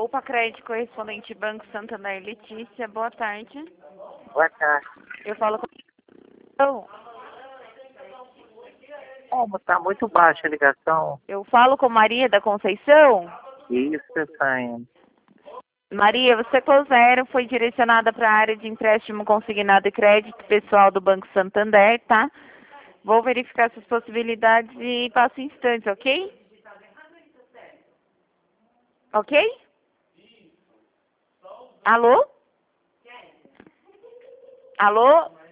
Poupa Crédito correspondente Banco Santander, Letícia, boa tarde. Boa tarde. Eu falo com... Como tá muito baixa a ligação? Eu falo com Maria da Conceição. Isso, Saiane. Maria, você zero foi direcionada para a área de empréstimo consignado e crédito pessoal do Banco Santander, tá? Vou verificar suas possibilidades e passo instantes, ok? Ok? Alô? Alô?